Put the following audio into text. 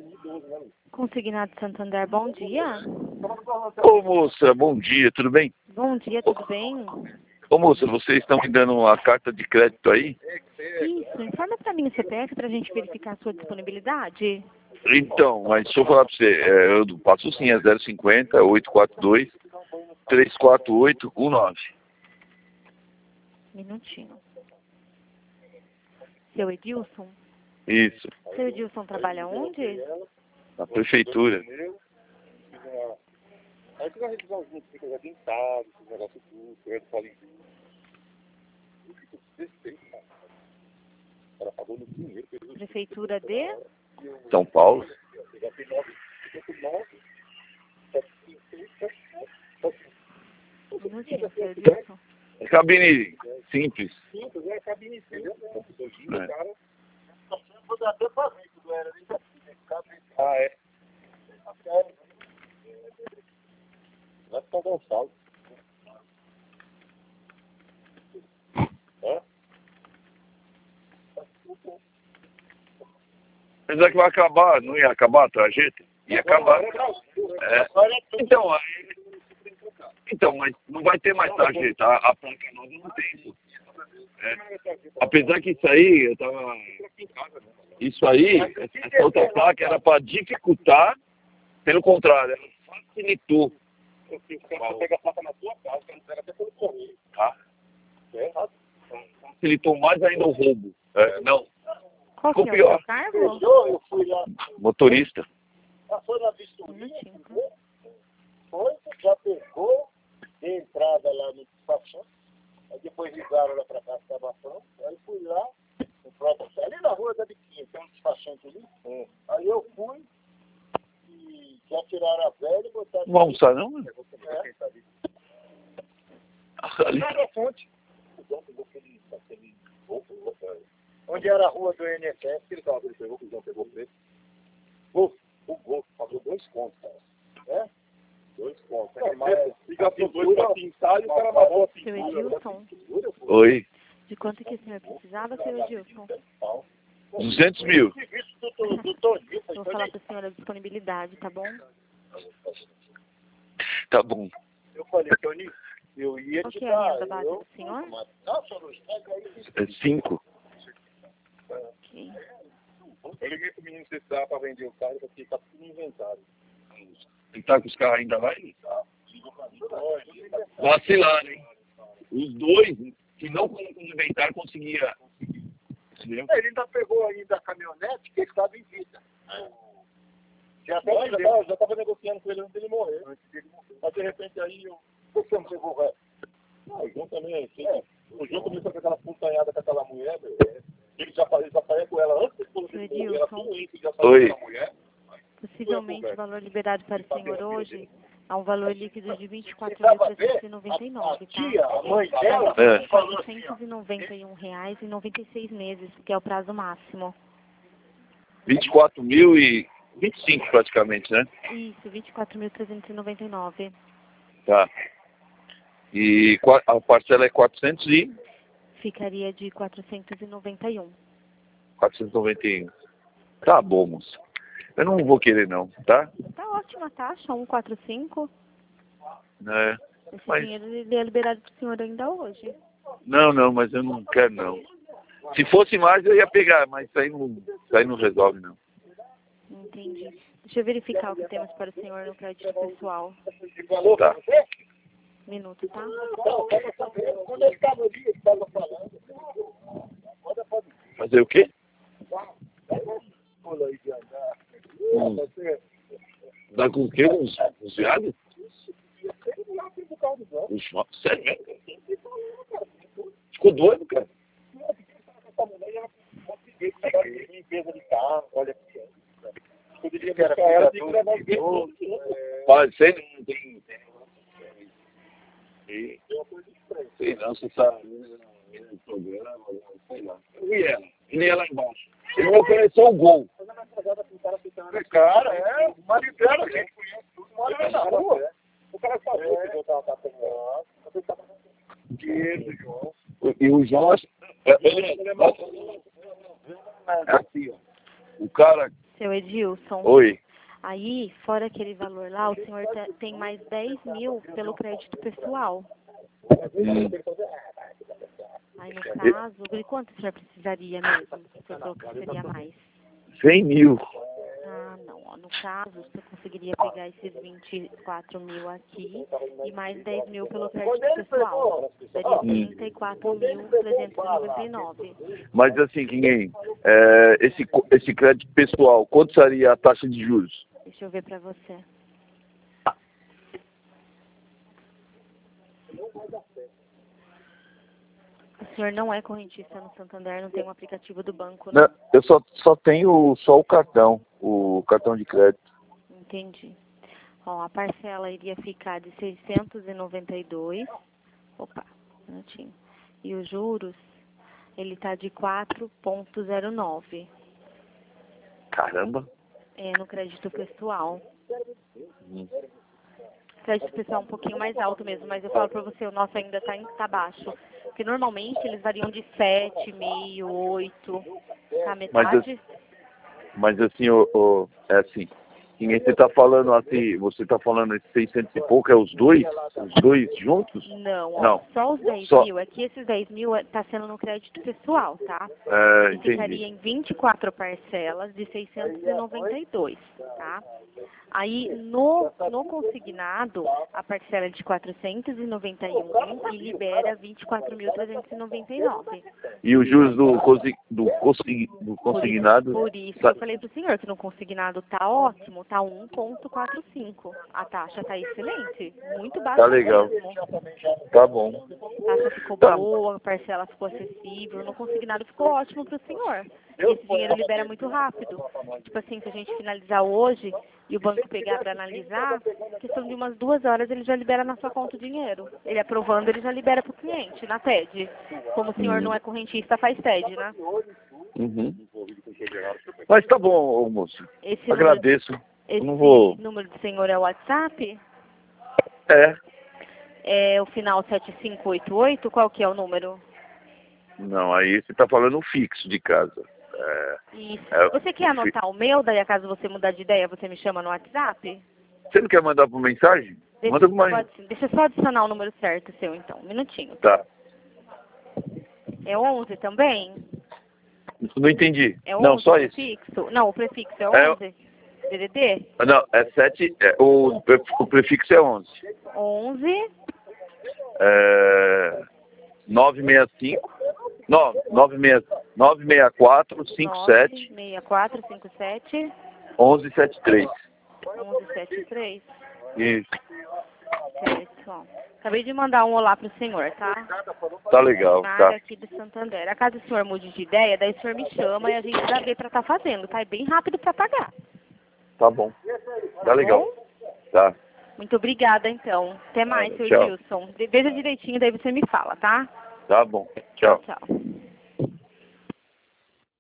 Consignado Santander, bom dia. Ô moça, bom dia, tudo bem? Bom dia, tudo bem? Ô moça, vocês estão me dando uma carta de crédito aí? Isso, informa para mim o CPF para a gente verificar a sua disponibilidade. Então, mas deixa eu falar pra você, eu passo sim, é 050 842 34819. Minutinho. Seu Edilson? Isso, Seu Edilson trabalha onde? na prefeitura. Aí tu vai revisar os números, fica dentado, esse negócio tudo, você pode... Eu fico desrespeito, cara. O cara pagou no dinheiro. Prefeitura de? São Paulo? Já tem 9, Minutinho, seu Edilson. É cabine simples. simples, é cabine simples, né? É. Cara, vou dar até pra ver, não era nem cabine. Ah, é? Vai ficar Gonçalo. Hã? Apesar que vai acabar, não ia acabar a trajeta? Ia acabar. É. Então, mas não vai ter mais trajeta. A placa nova não tem. Pô. É. Apesar que isso aí, eu tava... Isso aí, essa outra placa era para dificultar, pelo contrário, ela facilitou. Você pega a placa na sua casa, você não pega até pelo correio. Tá? É errado. Facilitou mais ainda o roubo. É, não, Qual que é o pior. seu cargo? Eu fui lá. motorista. Foi na vistoria, Minutinho, tá? foi, já pegou, dei entrada lá no despachante, aí depois ligaram lá pra casa da Bação, aí fui lá, no próprio, ali na rua da Biquinha, tem um despachante ali, aí eu fui, e já tiraram a velha e botaram... Não vai almoçar não, mano? Ali. Lá na fonte. Onde era a rua do INSS, que ele tava, ele pegou, o João pegou preço. O Golf pagou 2 contos, cara. É? 2 contos. Fica a pintura pra pintar e o cara amarrou a Seu pintura. Edilson? Oi. De quanto que o senhor precisava, seu Edilson? 200 mil. Vou falar para o senhor a disponibilidade, tá bom? Tá bom. Eu falei, Tony, eu ia Qual te que é a dar. renda base do senhor? Não, senhor Luiz, pega aí. É 5. Ok. Eu liguei pro menino se dá pra vender o carro, porque tá tudo inventado. Ele tá com os carros ainda lá? Hein? Vacilaram, hein? Os dois, que não colocam no inventário, conseguia. Entendeu? Ele ainda pegou ainda a caminhonete que estava em vida. Já estava negociando com ele antes dele morrer. Mas de repente aí eu... Você não pegou o resto? Não, o João também, assim, o João começou com aquela puntanhada com aquela mulher, ele já saiu com ela antes de morrer, ela doente, já saiu com a mulher. Possivelmente o valor liberado para o senhor hoje é um valor líquido de R$ 24.399, tá? A mãe dela R$ 491,96 meses, que é o prazo máximo. 24 mil e 25 praticamente, né? Isso, R$ 24.399. Tá. E a parcela é 400 e... Ficaria de 491. 491. Tá bom, moça. Eu não vou querer não, tá? Tá ótima a taxa, 145. É, Esse mas... dinheiro ele é liberado para o senhor ainda hoje. Não, mas eu não quero não. Se fosse mais eu ia pegar, mas isso aí não resolve não. Entendi. Deixa eu verificar o que temos para o senhor no crédito pessoal. Tá. Minuto, tá? Quando ele estava ali, ele estava falando. Fazer o quê? Pula aí de andar. Dá com o quê? Uns viados? Sério mesmo? Ficou doido, cara? Limpeza de carro, olha aqui. Poderia Era buscar ela, tem que levar os dois. Mas sei não tem. Sei não, você tá no programa, sei lá. E ela? Ele ia lá embaixo. Ele me ofereceu o gol. Cara, o marido dela, gente, conhece tudo, mora lá na rua. O cara sabia que eu tava pegando. João. E o João, ele assim, ó. O cara Seu Edilson. Oi. Aí, fora aquele valor lá, o senhor tem mais 10 mil pelo crédito pessoal. Aí, no caso, de quanto o senhor precisaria mesmo? O senhor falou que seria mais. 100 mil. Ah, não. Ó, no caso, você conseguiria pegar esses 24 mil aqui e mais 10 mil pelo crédito pessoal. Daria 34.399. Mas assim, esse crédito pessoal, quanto seria a taxa de juros? Deixa eu ver pra você. O senhor não é correntista no Santander, não tem um aplicativo do banco, né? Não, eu só tenho o cartão de crédito. Entendi. Ó, a parcela iria ficar de 692. Opa, um minutinho. E os juros, ele tá de 4,09. Caramba. É, no crédito pessoal. Crédito pessoal é um pouquinho mais alto mesmo, mas eu falo pra você, o nosso ainda tá baixo. Porque normalmente eles variam de 7,5, 8, tá metade. Mas assim, é assim, você tá falando assim, você tá falando esses 600 e pouco, é os dois juntos? Não, ó, Não. Só os 10 mil, é que esses 10 mil tá sendo no crédito pessoal, tá? E ficaria em 24 parcelas de 692, tá? Aí, no consignado, a parcela é de 491 e libera 24.399. E os juros do consignado? Por isso que eu falei pro senhor que no consignado tá ótimo, tá 1,45. A taxa tá excelente, muito baixa. Tá legal. Mesmo. Tá bom. A taxa ficou boa, a parcela ficou acessível, no consignado ficou ótimo pro senhor. E esse dinheiro libera muito rápido. Tipo assim, se a gente finalizar hoje e o banco pegar para analisar, questão de umas 2 horas ele já libera na sua conta o dinheiro. Ele aprovando, ele já libera para o cliente, na TED. Como o senhor não é correntista, faz TED, né? Uhum. Mas tá bom, moço. Esse agradeço. Esse não vou... número do senhor é o WhatsApp? É. É o final 7588? Qual que é o número? Não, aí você tá falando um fixo de casa. Isso. Você quer anotar o meu? Daí, caso você mudar de ideia, você me chama no WhatsApp? Você não quer mandar por mensagem? Manda por mais. Deixa eu só adicionar o número certo seu, então. Um minutinho. Tá. É 11 também? Não entendi. É 11 não, só o isso. prefixo? Não, o prefixo é 11? DDD? Não, é 7. O prefixo é 11. 11? 965. Não, 964 57 964 57 1173. 1173. Isso. Certo, ó. Acabei de mandar um olá pro senhor, tá? Tá legal, tá. Aqui de Santander. A caso o senhor mude de ideia, daí o senhor me chama e a gente já vê pra tá fazendo, tá? É bem rápido pra pagar. Tá bom. Tá legal. Bom? Tá. Muito obrigada, então. Até mais, seu Tchau. Gilson. Veja direitinho, daí você me fala, tá? Tá bom. Tchau. Tchau.